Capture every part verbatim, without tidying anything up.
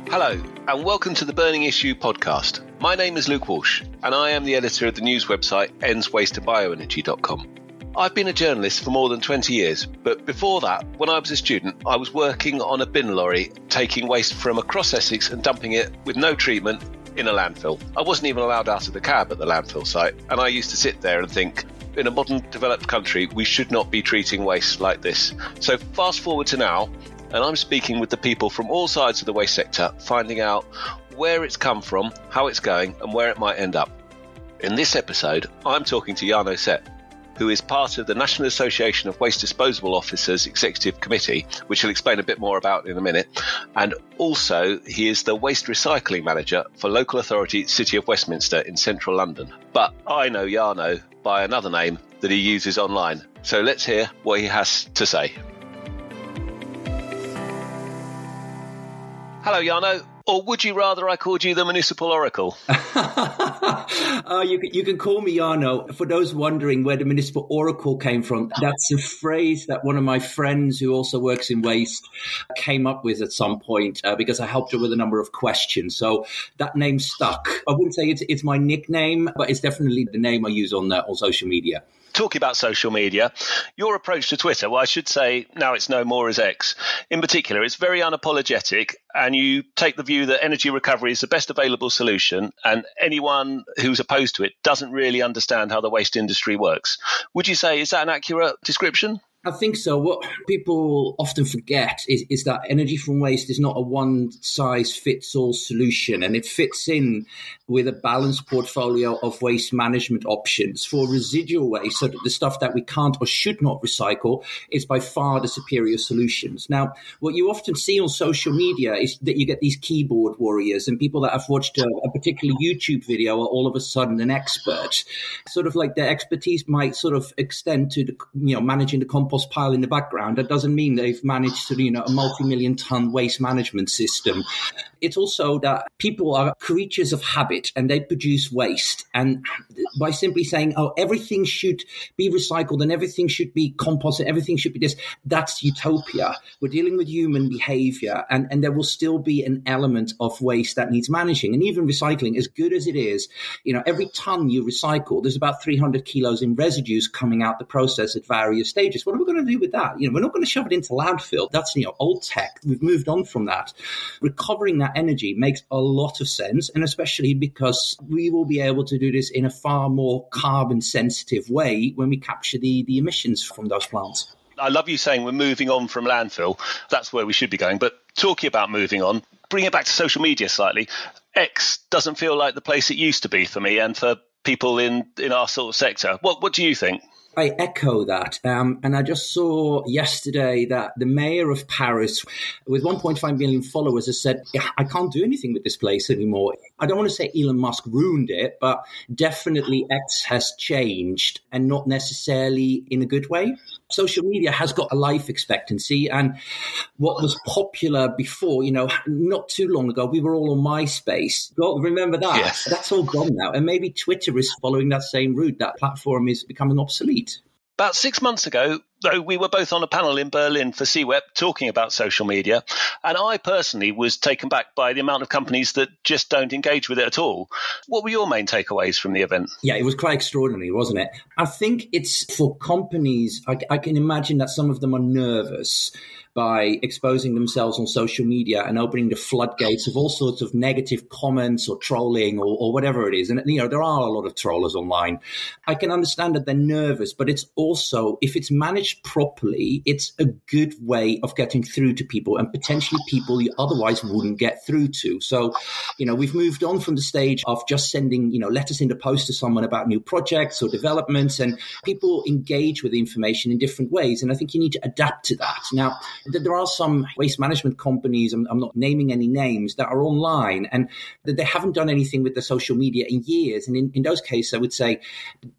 Hello, and welcome to the Burning Issue podcast. My name is Luke Walsh, and I am the editor of the news website ends waste to bioenergy dot com. I've been a journalist for more than twenty years, but before that, when I was a student, I was working on a bin lorry, taking waste from across Essex and dumping it with no treatment in a landfill. I wasn't even allowed out of the cab at the landfill site, and I used to sit there and think, in a modern developed country, we should not be treating waste like this. So fast forward to now, and I'm speaking with the people from all sides of the waste sector, finding out where it's come from, how it's going, and where it might end up. In this episode, I'm talking to Jarno Sepp, who is part of the National Association of Waste Disposal Officers Executive Committee, which he'll explain a bit more about in a minute. And also, he is the Waste Recycling Manager for local authority City of Westminster in central London. But I know Jarno by another name that he uses online. So let's hear what he has to say. Hello, Jarno. Or would you rather I called you the Municipal Oracle? uh, you, can, you can call me Jarno. For those wondering where the Municipal Oracle came from, that's a phrase that one of my friends who also works in waste came up with at some point uh, because I helped her with a number of questions. So that name stuck. I wouldn't say it's, it's my nickname, but it's definitely the name I use on, uh, on social media. Talking about social media, your approach to Twitter, well, I should say now it's no more as X. In particular, it's very unapologetic, and you take the view that energy recovery is the best available solution, and anyone who's opposed to it doesn't really understand how the waste industry works. Would you say, is that an accurate description? I think so. What people often forget is, is that energy from waste is not a one-size-fits-all solution, and it fits in with a balanced portfolio of waste management options. For residual waste, so that the stuff that we can't or should not recycle, is by far the superior solutions. Now, what you often see on social media is that you get these keyboard warriors and people that have watched a, a particular YouTube video are all of a sudden an expert. Sort of like their expertise might sort of extend to the, you know, managing the compost pile in the background. That doesn't mean they've managed to, you know, a multi-million ton waste management system. It's also that people are creatures of habit and they produce waste. And by simply saying, oh, everything should be recycled and everything should be composted, everything should be this, that's utopia. We're dealing with human behavior, and, and there will still be an element of waste that needs managing. And even recycling, as good as it is, you know, every ton you recycle, there's about three hundred kilos in residues coming out the process at various stages. What are we going to do with that? You know, we're not going to shove it into landfill. That's, you know, old tech. We've moved on from that. Recovering that energy makes a lot of sense, and especially because we will be able to do this in a far more carbon sensitive way when we capture the, the emissions from those plants. I love you saying we're moving on from landfill. That's where we should be going. But talking about moving on, bring it back to social media slightly. X doesn't feel like the place it used to be for me and for people in, in our sort of sector. What what do you think? I echo that. Um, and I just saw yesterday that the mayor of Paris, with one point five million followers, has said, yeah, I can't do anything with this place anymore. I don't want to say Elon Musk ruined it, but definitely X has changed, and not necessarily in a good way. Social media has got a life expectancy, and what was popular before, you know, not too long ago, we were all on MySpace. God, remember that? Yes. That's all gone now. And maybe Twitter is following that same route. That platform is becoming obsolete. About six months ago, though, we were both on a panel in Berlin for C WEP talking about social media, and I personally was taken back by the amount of companies that just don't engage with it at all. What were your main takeaways from the event? Yeah, it was quite extraordinary, wasn't it? I think it's for companies, I, I can imagine that some of them are nervous by exposing themselves on social media and opening the floodgates of all sorts of negative comments or trolling or, or whatever it is. And, you know, there are a lot of trollers online. I can understand that they're nervous, but it's also, if it's managed properly, it's a good way of getting through to people and potentially people you otherwise wouldn't get through to. So, you know, we've moved on from the stage of just sending, you know, letters in the post to someone about new projects or developments, and people engage with the information in different ways. And I think you need to adapt to that. Now, there are some waste management companies, I'm, I'm not naming any names, that are online and that they haven't done anything with the social media in years. And in, in those cases, I would say,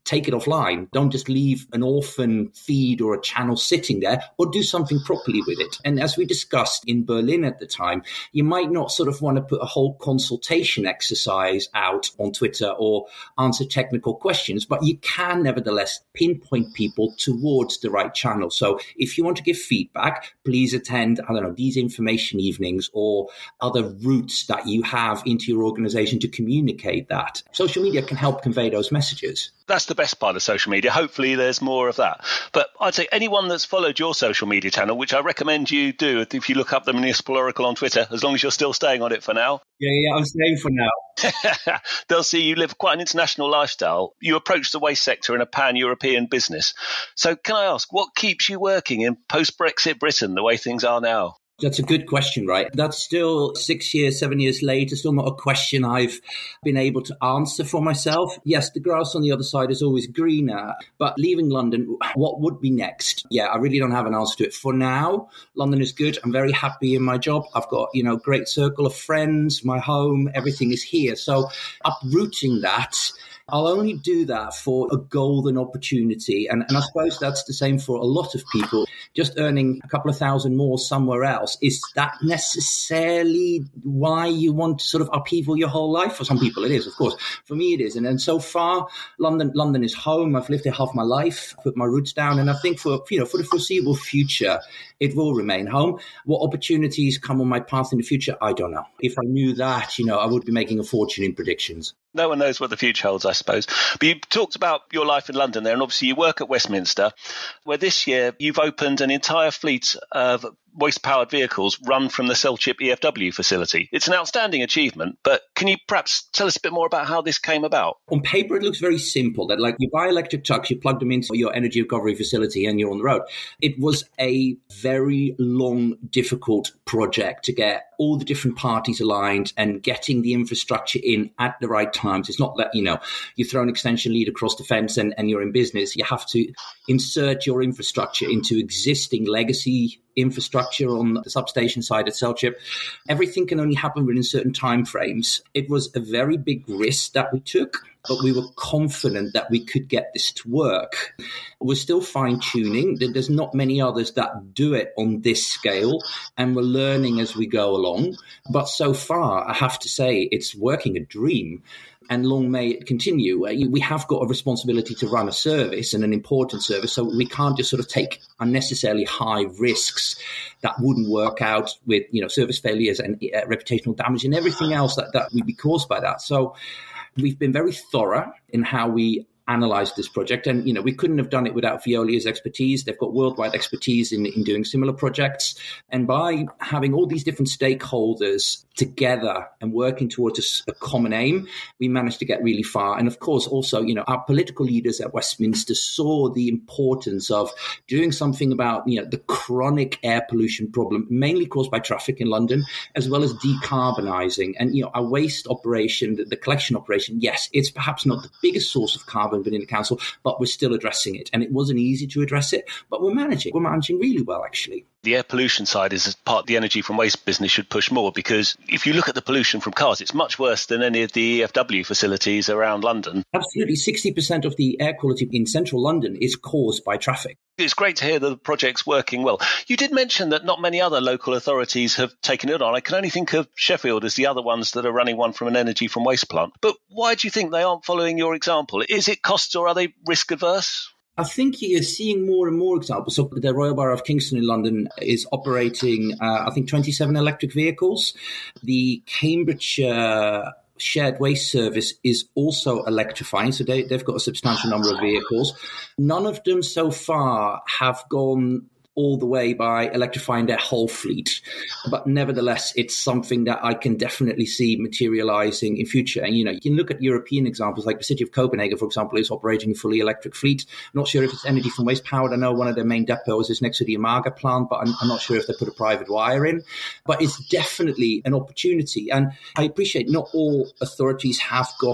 take it offline. Don't just leave an orphan feed or a channel sitting there, or do something properly with it. And as we discussed in Berlin at the time, you might not sort of want to put a whole consultation exercise out on Twitter or answer technical questions, but you can nevertheless pinpoint people towards the right channel. So if you want to give feedback, please attend, I don't know, these information evenings or other routes that you have into your organization to communicate that. Social media can help convey those messages. That's the best part of social media. Hopefully there's more of that. But I'd say anyone that's followed your social media channel, which I recommend you do if you look up the Municipal Oracle on Twitter, as long as you're still staying on it for now. Yeah, yeah, I'm staying for now. They'll see you live quite an international lifestyle. You approach the waste sector in a pan-European business. So can I ask, what keeps you working in post-Brexit Britain, the way things are now? That's a good question, right? That's still six years, seven years later, still not a question I've been able to answer for myself. Yes, the grass on the other side is always greener, but leaving London, what would be next? Yeah, I really don't have an answer to it. For now, London is good. I'm very happy in my job. I've got, you know, great circle of friends, my home, everything is here. So uprooting that, I'll only do that for a golden opportunity. And, and I suppose that's the same for a lot of people. Just earning a couple of thousand more somewhere else, is that necessarily why you want to sort of upheaval your whole life? For some people it is, of course. For me it is. And, and so far, London London is home. I've lived here half my life, put my roots down. And I think for, you know, for the foreseeable future, it will remain home. What opportunities come on my path in the future, I don't know. If I knew that, you know, I would be making a fortune in predictions. No one knows what the future holds, I suppose. But you talked about your life in London there, and obviously you work at Westminster, where this year you've opened an entire fleet of waste-powered vehicles run from the Selchip E F W facility. It's an outstanding achievement, but can you perhaps tell us a bit more about how this came about? On paper, it looks very simple, that like you buy electric trucks, you plug them into your energy recovery facility and you're on the road. It was a very long, difficult project to get all the different parties aligned and getting the infrastructure in at the right times. It's not that, you know, you throw an extension lead across the fence and, and you're in business. You have to insert your infrastructure into existing legacy infrastructure on the substation side at Selchip. Everything can only happen within certain timeframes. It was a very big risk that we took, but we were confident that we could get this to work. We're still fine-tuning. There's not many others that do it on this scale, and we're learning as we go along. But so far, I have to say, it's working a dream. And long may it continue. We have got a responsibility to run a service, and an important service, so we can't just sort of take unnecessarily high risks that wouldn't work out with, you know, service failures and uh, reputational damage and everything else that, that would be caused by that. So we've been very thorough in how we analyzed this project. And, you know, we couldn't have done it without Veolia's expertise. They've got worldwide expertise in, in doing similar projects. And by having all these different stakeholders together and working towards a, a common aim, we managed to get really far. And of course, also, you know, our political leaders at Westminster saw the importance of doing something about, you know, the chronic air pollution problem, mainly caused by traffic in London, as well as decarbonizing. And, you know, our waste operation, the, the collection operation, yes, it's perhaps not the biggest source of carbon within the council, but we're still addressing it. And it wasn't easy to address it, but we're managing. We're managing really well, actually. The air pollution side is part of the energy from waste business should push more, because if you look at the pollution from cars, it's much worse than any of the E F W facilities around London. Absolutely. sixty percent of the air quality in central London is caused by traffic. It's great to hear that the project's working well. You did mention that not many other local authorities have taken it on. I can only think of Sheffield as the other ones that are running one from an energy from waste plant. But why do you think they aren't following your example? Is it costs, or are they risk averse? I think you're seeing more and more examples. So the Royal Borough of Kingston in London is operating, uh, I think, twenty-seven electric vehicles. The Cambridgeshire shared waste service is also electrifying, so they, they've got a substantial number of vehicles. None of them so far have gone all the way by electrifying their whole fleet. But nevertheless, it's something that I can definitely see materializing in future. And, you know, you can look at European examples, like the city of Copenhagen, for example, is operating a fully electric fleet. I'm not sure if it's energy from waste powered. I know one of their main depots is next to the Amager plant, but I'm, I'm not sure if they put a private wire in. But it's definitely an opportunity. And I appreciate not all authorities have got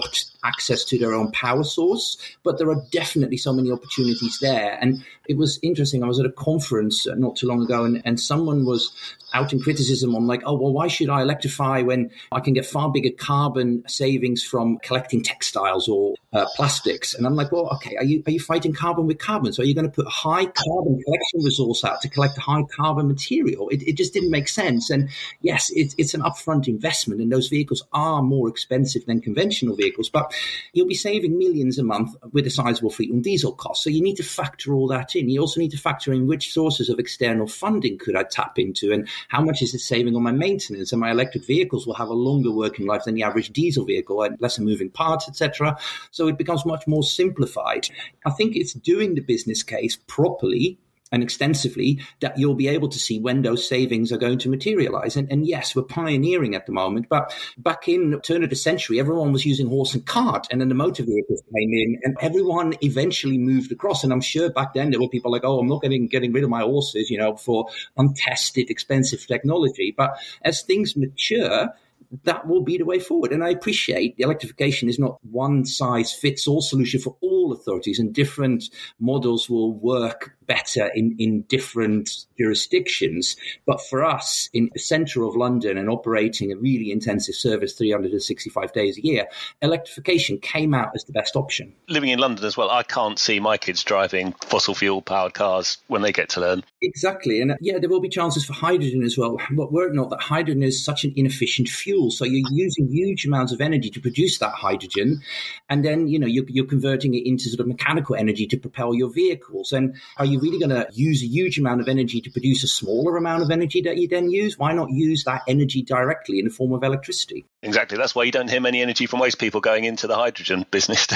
access to their own power source, but there are definitely so many opportunities there. And it was interesting. I was at a conference not too long ago, and, and someone was out in criticism on like, oh, well, why should I electrify when I can get far bigger carbon savings from collecting textiles or uh, plastics? And I'm like, well, okay, are you are you fighting carbon with carbon? So are you going to put a high carbon collection resource out to collect a high carbon material? It, it just didn't make sense. And yes, it, it's an upfront investment, and those vehicles are more expensive than conventional vehicles, but you'll be saving millions a month with a sizable fleet on diesel costs. So you need to factor all that in. You also need to factor in which sources of external funding could I tap into, and how much is it saving on my maintenance? And my electric vehicles will have a longer working life than the average diesel vehicle, and lesser moving parts, et cetera. So it becomes much more simplified. I think it's doing the business case properly and extensively that you'll be able to see when those savings are going to materialize. And, and yes, we're pioneering at the moment, but back in the turn of the century, everyone was using horse and cart, and then the motor vehicles came in, and everyone eventually moved across. And I'm sure back then there were people like, oh, I'm not getting getting rid of my horses, you know, for untested, expensive technology. But as things mature, that will be the way forward. And I appreciate the electrification is not one size fits all solution for all authorities, and different models will work better in, in different jurisdictions. But for us in the centre of London and operating a really intensive service three hundred sixty-five days a year, electrification came out as the best option. Living in London as well, I can't see my kids driving fossil fuel powered cars when they get to learn. Exactly. And yeah, there will be chances for hydrogen as well. But were it not that hydrogen is such an inefficient fuel, so you're using huge amounts of energy to produce that hydrogen, and then, you know, you're, you're converting it into sort of mechanical energy to propel your vehicles. And are you really going to use a huge amount of energy to produce a smaller amount of energy that you then use? Why not use that energy directly in the form of electricity? Exactly. That's why you don't hear many energy from waste people going into the hydrogen business.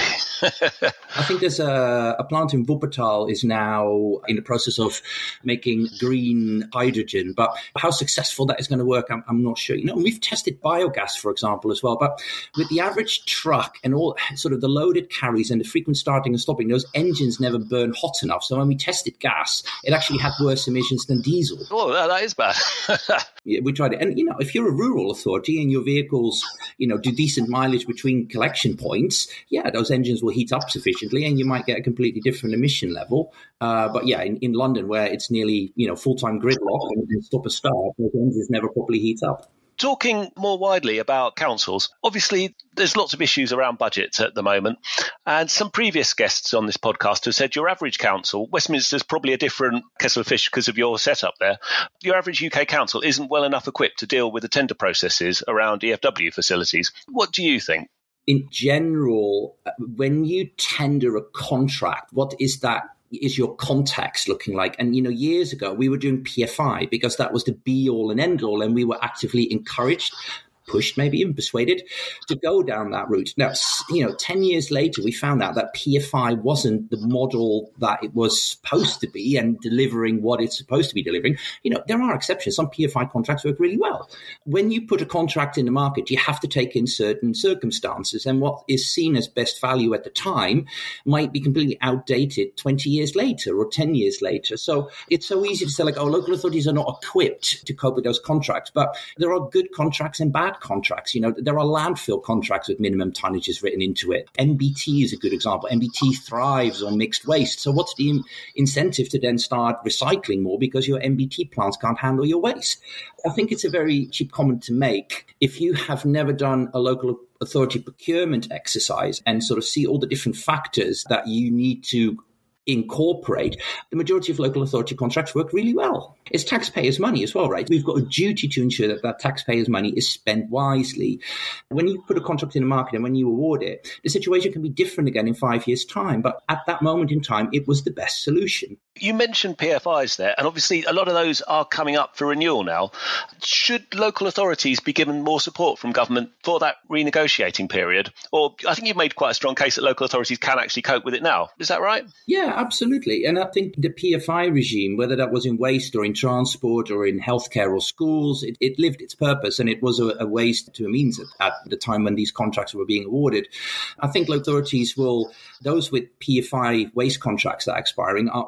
I think there's a, a plant in Wuppertal is now in the process of making green hydrogen, but how successful that is going to work, I'm, I'm not sure. You know, we've tested biogas, for example, as well, but with the average truck and all sort of the load it carries and the frequent starting and stopping, those engines never burn hot enough. So when we tested gas, it actually had worse emissions than diesel. Oh, that is bad. Yeah, we tried it. And, you know, if you're a rural authority and your vehicles, you know, do decent mileage between collection points, yeah, those engines will heat up sufficiently and you might get a completely different emission level. Uh, but yeah, in, in London, where it's nearly, you know, full-time gridlock and, and stop and start, those engines never properly heat up. Talking more widely about councils, obviously there's lots of issues around budgets at the moment. And some previous guests on this podcast have said your average council, Westminster's probably a different kettle of fish because of your setup there. Your average U K council isn't well enough equipped to deal with the tender processes around E F W facilities. What do you think? In general, when you tender a contract, what is that? Is your context looking like? And, you know, years ago, we were doing P F I because that was the be all and end all. And we were actively encouraged, pushed, maybe even persuaded to go down that route. Now, you know, ten years later, we found out that P F I wasn't the model that it was supposed to be and delivering what it's supposed to be delivering. You know, there are exceptions. Some P F I contracts work really well. When you put a contract in the market, you have to take in certain circumstances. And what is seen as best value at the time might be completely outdated twenty years later or ten years later. So it's so easy to say like, oh, local authorities are not equipped to cope with those contracts. But there are good contracts and bad contracts. You know, there are landfill contracts with minimum tonnages written into it. N B T is a good example. N B T thrives on mixed waste. So what's the in- incentive to then start recycling more because your N B T plants can't handle your waste? I think it's a very cheap comment to make. If you have never done a local authority procurement exercise and sort of see all the different factors that you need to incorporate, the majority of local authority contracts work really well. It's taxpayers' money as well, right? We've got a duty to ensure that that taxpayers' money is spent wisely. When you put a contract in the market and when you award it, the situation can be different again in five years' time. But at that moment in time, it was the best solution. You mentioned P F Is there, and obviously a lot of those are coming up for renewal now. Should local authorities be given more support from government for that renegotiating period? Or I think you've made quite a strong case that local authorities can actually cope with it now. Is that right? Yeah, absolutely. And I think the P F I regime, whether that was in waste or in transport or in healthcare or schools, it, it lived its purpose, and it was a, a waste to a means at, at the time when these contracts were being awarded. I think local authorities will, those with P F I waste contracts that are expiring are already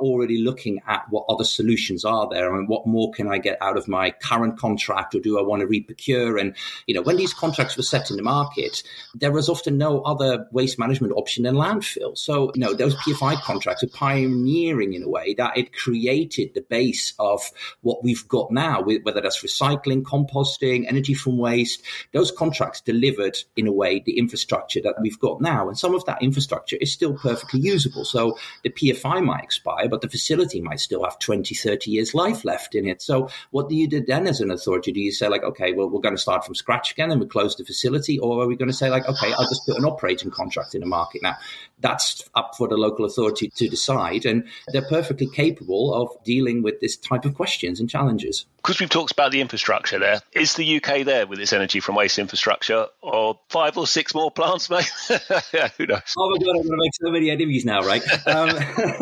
looking at what other solutions are there and what more can I get out of my current contract, or do I want to reprocure? And, you know, when these contracts were set in the market, there was often no other waste management option than landfill. So, you know, those P F I contracts are pioneering in a way that it created the base of what we've got now, whether that's recycling, composting, energy from waste. Those contracts delivered, in a way, the infrastructure that we've got now. And some of that infrastructure is still perfectly usable. So the P F I might expire, but the facility might still have twenty, thirty years life left in it. So what do you do then as an authority? Do you say like, okay, well, we're going to start from scratch again and we close the facility? Or are we going to say like, okay, I'll just put an operating contract in the market now? That's up for the local authority to decide. And they're perfectly capable of dealing with this type of questions and challenges. Because we've talked about the infrastructure there, is the U K there with its energy from waste infrastructure, or five or six more plants, mate? Yeah, who knows? Oh my God, I'm going to make so many enemies now, right? Um,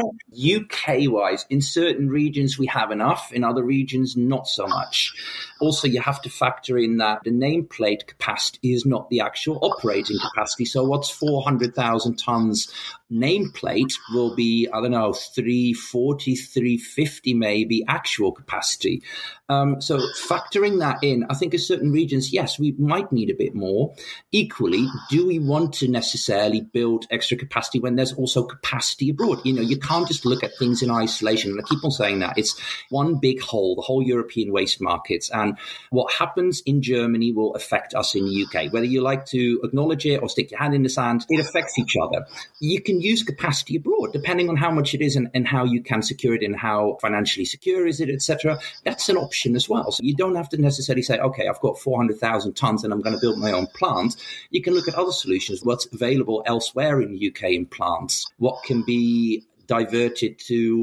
U K-wise, in certain regions we have enough, in other regions not so much. Also, you have to factor in that the nameplate capacity is not the actual operating capacity. So what's four hundred thousand tons nameplate will be, I don't know, three forty, three fifty maybe actual capacity. Um, so factoring that in, I think in certain regions, yes, we might need a bit more. Equally, do we want to necessarily build extra capacity when there's also capacity abroad? You know, you can't just look at things in isolation. And I keep on saying that. It's one big whole, the whole European waste markets. And what happens in Germany will affect us in the U K. Whether you like to acknowledge it or stick your hand in the sand, it affects each other. You can use capacity abroad, depending on how much it is and, and how you can secure it and how financially secure is it, et cetera. That's an option as well. So you don't have to necessarily say, okay, I've got four hundred thousand tons and I'm going to build my own plant. You can look at other solutions, what's available elsewhere in the U K in plants, what can be diverted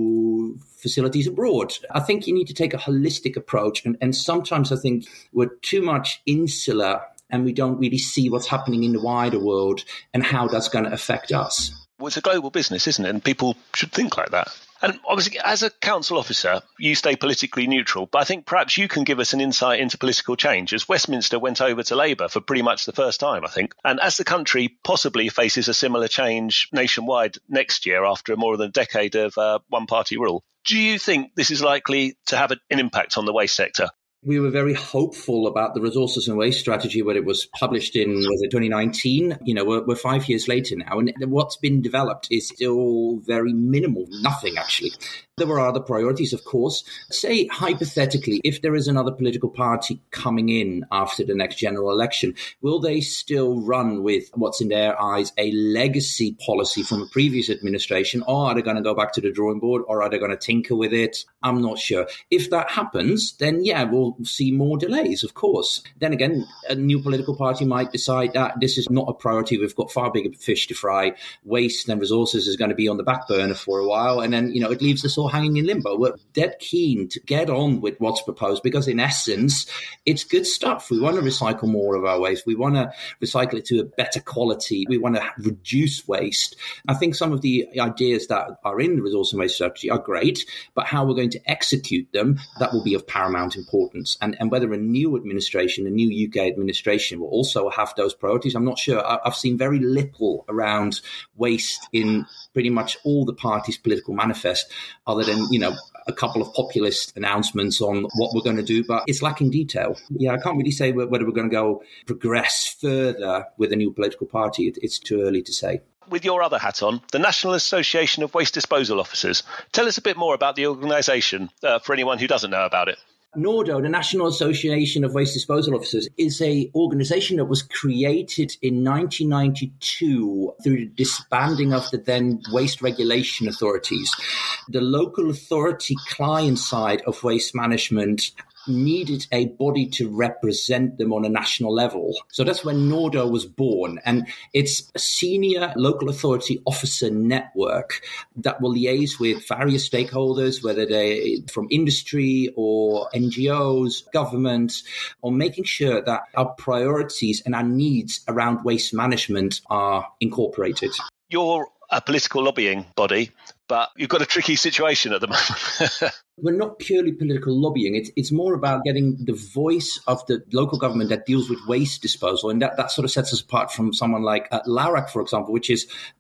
to facilities abroad. I think you need to take a holistic approach. And, and sometimes I think we're too much insular and we don't really see what's happening in the wider world and how that's going to affect us. Well, it's a global business, isn't it? And people should think like that. And obviously, as a council officer, you stay politically neutral, but I think perhaps you can give us an insight into political change, as Westminster went over to Labour for pretty much the first time, I think. And as the country possibly faces a similar change nationwide next year after more than a decade of uh, one-party rule, do you think this is likely to have an impact on the waste sector? We were very hopeful about the resources and waste strategy when it was published in, was it twenty nineteen? You know, we're, we're five years later now, and what's been developed is still very minimal, nothing actually. There were other priorities, of course. Say, hypothetically, if there is another political party coming in after the next general election, will they still run with what's in their eyes a legacy policy from a previous administration, or are they going to go back to the drawing board, or are they going to tinker with it? I'm not sure. If that happens, then yeah, we'll see more delays, of course. Then again, a new political party might decide that this is not a priority. We've got far bigger fish to fry. Waste and resources is going to be on the back burner for a while. And then, you know, it leaves us all hanging in limbo. We're dead keen to get on with what's proposed because in essence, it's good stuff. We want to recycle more of our waste. We want to recycle it to a better quality. We want to reduce waste. I think some of the ideas that are in the resource and waste strategy are great, but how we're going to execute them, that will be of paramount importance. And, and whether a new administration, a new U K administration will also have those priorities, I'm not sure. I, I've seen very little around waste in pretty much all the parties' political manifest, other than, you know, a couple of populist announcements on what we're going to do, but it's lacking detail. Yeah, I can't really say whether we're going to go progress further with a new political party. It, it's too early to say. With your other hat on, the National Association of Waste Disposal Officers. Tell us a bit more about the organisation uh, for anyone who doesn't know about it. NORDO, the National Association of Waste Disposal Officers, is an organisation that was created in nineteen ninety-two through the disbanding of the then waste regulation authorities. The local authority client side of waste management needed a body to represent them on a national level. So that's when NORDO was born. And it's a senior local authority officer network that will liaise with various stakeholders, whether they from industry or N G Os, government, on making sure that our priorities and our needs around waste management are incorporated. You're a political lobbying body, but you've got a tricky situation at the moment. We're not purely political lobbying. It's it's more about getting the voice of the local government that deals with waste disposal. And that, that sort of sets us apart from someone like uh, LARAC, for example, which is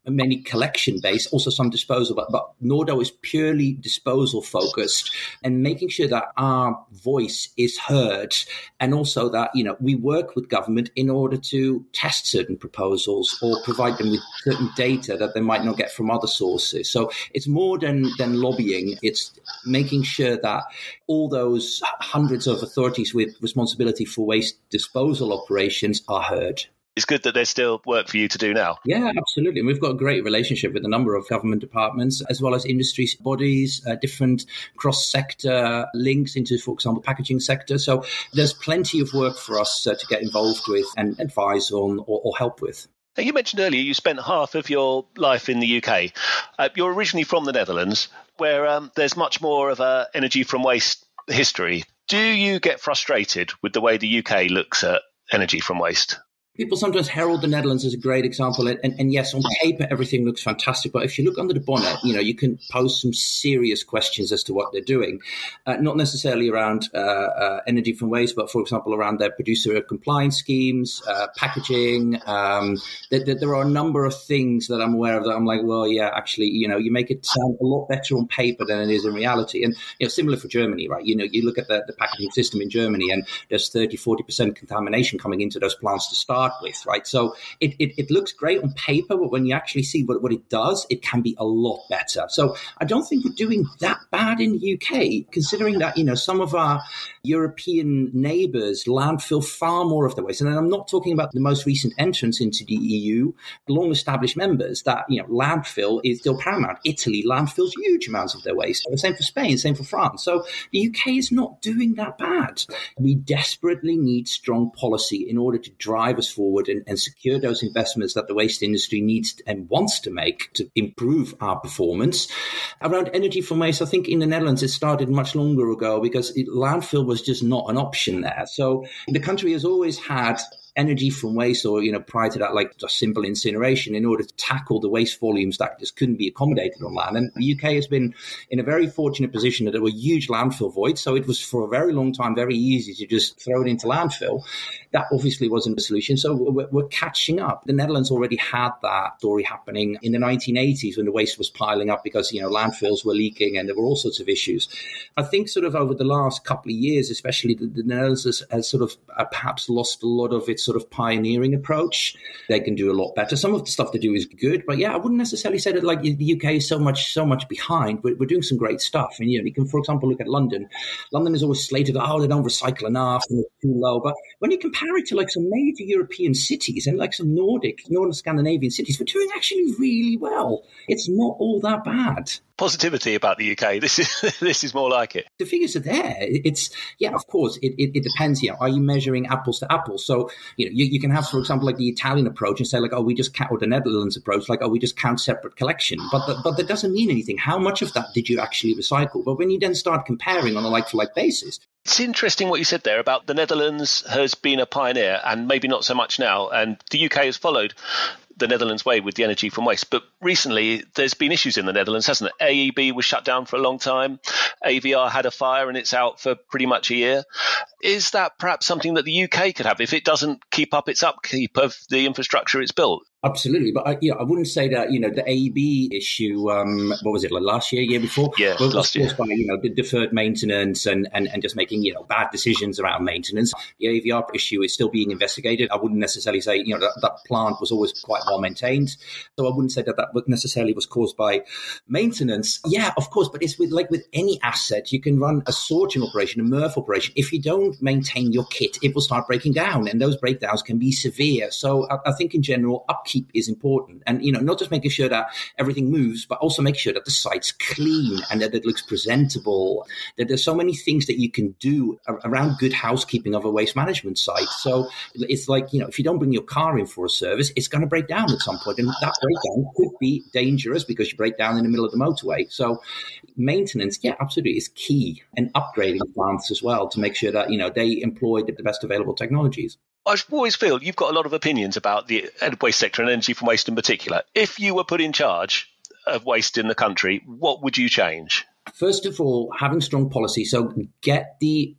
many collection-based, also some disposal, but, but Nordo is purely disposal-focused and making sure that our voice is heard, and also that, you know, we work with government in order to test certain proposals or provide them with certain data that they might not get from other sources. So it's more than, than lobbying. It's making sure that all those hundreds of authorities with responsibility for waste disposal operations are heard. It's good that there's still work for you to do now. Yeah, absolutely. And we've got a great relationship with a number of government departments, as well as industry bodies, uh, different cross-sector links into, for example, packaging sector. So there's plenty of work for us uh, to get involved with and advise on or, or help with. Now, you mentioned earlier you spent half of your life in the U K. Uh, you're originally from the Netherlands, where um, there's much more of a energy from waste history. Do you get frustrated with the way the U K looks at energy from waste? People sometimes herald the Netherlands as a great example. And, and, and yes, on paper, everything looks fantastic. But if you look under the bonnet, you know, you can pose some serious questions as to what they're doing. Uh, not necessarily around uh, uh, energy from waste, but, for example, around their producer compliance schemes, uh, packaging. Um, there, there are a number of things that I'm aware of that I'm like, well, yeah, actually, you know, you make it sound a lot better on paper than it is in reality. And, you know, similar for Germany, right? You know, you look at the, the packaging system in Germany and there's thirty, forty percent contamination coming into those plants to start with, right? So it, it, it looks great on paper, but when you actually see what, what it does, it can be a lot better. So I don't think we're doing that bad in the U K, considering that, you know, some of our European neighbours landfill far more of the waste. And I'm not talking about the most recent entrance into the E U, long-established members that, you know, landfill is still paramount. Italy landfills huge amounts of their waste. The same for Spain, same for France. So the U K is not doing that bad. We desperately need strong policy in order to drive us forward and, and secure those investments that the waste industry needs and wants to make to improve our performance. Around energy from waste, I think in the Netherlands it started much longer ago because it, landfill was just not an option there. So the country has always had energy from waste, or, you know, prior to that, like just simple incineration, in order to tackle the waste volumes that just couldn't be accommodated on land. And the U K has been in a very fortunate position that there were huge landfill voids. So it was for a very long time very easy to just throw it into landfill. That obviously wasn't the solution. So we're, we're catching up. The Netherlands already had that story happening in the nineteen eighties when the waste was piling up because, you know, landfills were leaking and there were all sorts of issues. I think sort of over the last couple of years, especially the, the Netherlands has, has sort of uh, perhaps lost a lot of its sort of pioneering approach. They can do a lot better. Some of the stuff they do is good, but yeah, I wouldn't necessarily say that like the U K is so much, so much behind. We're, we're doing some great stuff. And, you know, you can, for example, look at London. London is always slated, oh, they don't recycle enough and it's too low. But when you compare it to like some major European cities and like some Nordic, Northern Scandinavian cities, we're doing actually really well. It's not all that bad. Positivity about the U K. This is this is more like it. The figures are there. It's, yeah, of course, it, it, it depends. You know, are you measuring apples to apples? So, you know, you, you can have, for example, like the Italian approach and say like, oh, we just count, or the Netherlands approach, like, oh, we just count separate collection. But the, but that doesn't mean anything. How much of that did you actually recycle? But when you then start comparing on a like-for-like basis, it's interesting what you said there about the Netherlands has been a pioneer and maybe not so much now, and the U K has followed the Netherlands way with the energy from waste. But recently there's been issues in the Netherlands, hasn't it? A E B was shut down for a long time. A V R had a fire and it's out for pretty much a year. Is that perhaps something that the U K could have if it doesn't keep up its upkeep of the infrastructure it's built? Absolutely. But I, you know, I wouldn't say that, you know, the A E B issue, um, what was it, like last year, year before? Yeah, well, last year. By, you know, the deferred maintenance and, and, and just making, you know, bad decisions around maintenance. The A V R issue is still being investigated. I wouldn't necessarily say, you know, that, that plant was always quite well maintained. So I wouldn't say that that necessarily was caused by maintenance. Yeah, of course. But it's with like with any asset, you can run a sorting operation, a M R F operation. If you don't maintain your kit, it will start breaking down, and those breakdowns can be severe. So I, I think in general, upkeep is important. And, you know, not just making sure that everything moves, but also make sure that the site's clean and that it looks presentable. That there's so many things that you can do around good housekeeping of a waste management site. So it's like, you know, if you don't bring your car in for a service, it's going to break down at some point. And that breakdown could be dangerous because you break down in the middle of the motorway. So maintenance, yeah, absolutely, is key. And upgrading plants as well to make sure that, you know, they employ the best available technologies. I always feel you've got a lot of opinions about the waste sector and energy from waste in particular. If you were put in charge of waste in the country, what would you change? First of all, having strong policy. So get the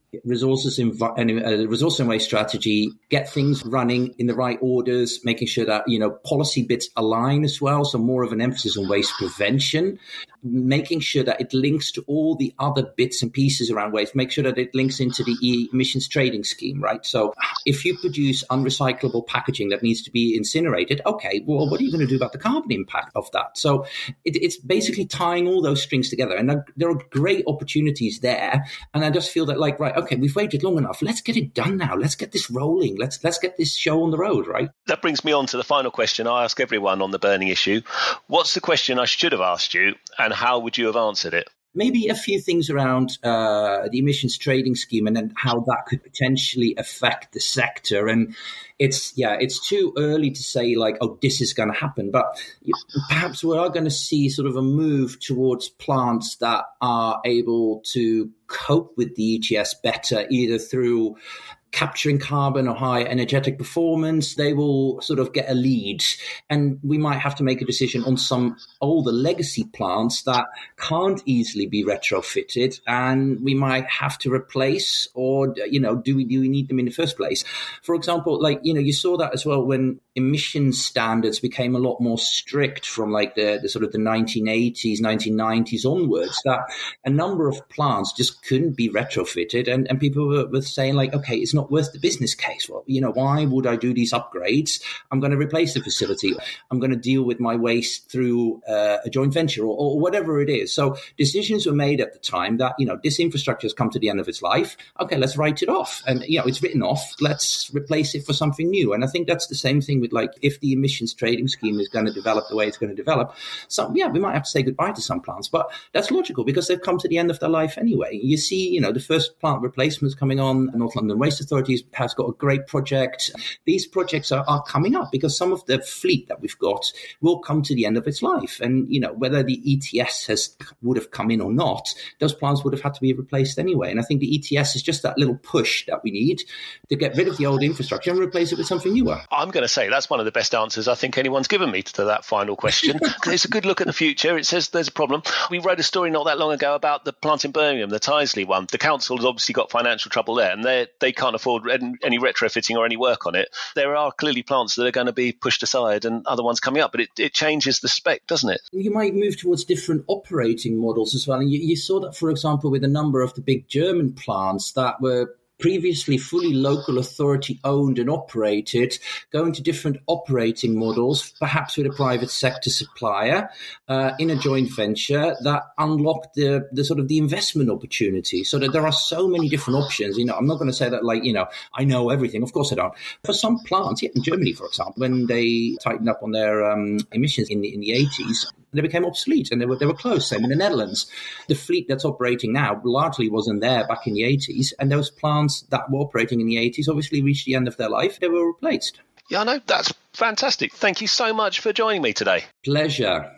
resources in uh, resource and waste strategy, get things running in the right orders, making sure that, you know, policy bits align as well. So more of an emphasis on waste prevention, making sure that it links to all the other bits and pieces around waste, make sure that it links into the e- emissions trading scheme, right? So if you produce unrecyclable packaging that needs to be incinerated, okay, well, what are you going to do about the carbon impact of that? So it, it's basically tying all those strings together. And there, there are great opportunities there. And I just feel that, like, right, okay, we've waited long enough. Let's get it done now. Let's get this rolling. Let's let's get this show on the road, right? That brings me on to the final question I ask everyone on the burning issue. What's the question I should have asked you, and how would you have answered it? Maybe a few things around uh, the emissions trading scheme and then how that could potentially affect the sector. And it's, yeah, it's too early to say like, oh, this is going to happen. But perhaps we are going to see sort of a move towards plants that are able to cope with the E T S better, either through capturing carbon or high energetic performance. They will sort of get a lead, and we might have to make a decision on some older legacy plants that can't easily be retrofitted, and we might have to replace, or, you know, do we do we need them in the first place? For example, like, you know, you saw that as well when emission standards became a lot more strict from like the, the sort of the nineteen eighties, nineteen nineties onwards, that a number of plants just couldn't be retrofitted, and, and people were, were saying like, okay, it's not worth the business case. Well, you know, why would I do these upgrades? I'm going to replace the facility. I'm going to deal with my waste through uh, a joint venture or, or whatever it is. So decisions were made at the time that, you know, this infrastructure has come to the end of its life. Okay, let's write it off. And, you know, it's written off. Let's replace it for something new. And I think that's the same thing with, like, if the emissions trading scheme is going to develop the way it's going to develop, so yeah, we might have to say goodbye to some plants, but that's logical because they've come to the end of their life anyway. You see, you know, the first plant replacements coming on. North London Waste Authority has got a great project. These projects are, are coming up because some of the fleet that we've got will come to the end of its life. And, you know, whether the E T S has would have come in or not, those plants would have had to be replaced anyway. And I think the E T S is just that little push that we need to get rid of the old infrastructure and replace it with something newer. I'm going to say that's one of the best answers I think anyone's given me to that final question. It's a good look at the future. It says there's a problem. We wrote a story not that long ago about the plant in Birmingham, the Tyseley one. The council has obviously got financial trouble there, and they they can't afford any retrofitting or any work on it. There are clearly plants that are going to be pushed aside and other ones coming up, but it, it changes the spec, doesn't it? You might move towards different operating models as well. And you, you saw that, for example, with a number of the big German plants that were previously fully local authority owned and operated, going to different operating models, perhaps with a private sector supplier uh, in a joint venture that unlocked the, the sort of the investment opportunity. So that there are so many different options. You know, I'm not going to say that, like, you know, I know everything. Of course I don't. For some plants, yeah, in Germany, for example, when they tightened up on their um, emissions in the, in the eighties, they became obsolete and they were they were closed. Same in the Netherlands. The fleet that's operating now largely wasn't there back in the eighties, and those plants that were operating in the eighties obviously reached the end of their life. They were replaced. Yeah, I know. That's fantastic. Thank you so much for joining me today. Pleasure.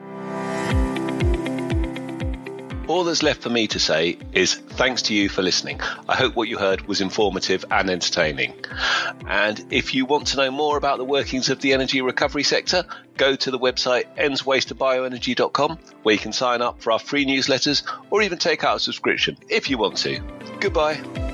All that's left for me to say is thanks to you for listening. I hope what you heard was informative and entertaining. And if you want to know more about the workings of the energy recovery sector, go to the website ends waste to bioenergy dot com, where you can sign up for our free newsletters or even take out a subscription if you want to. Goodbye.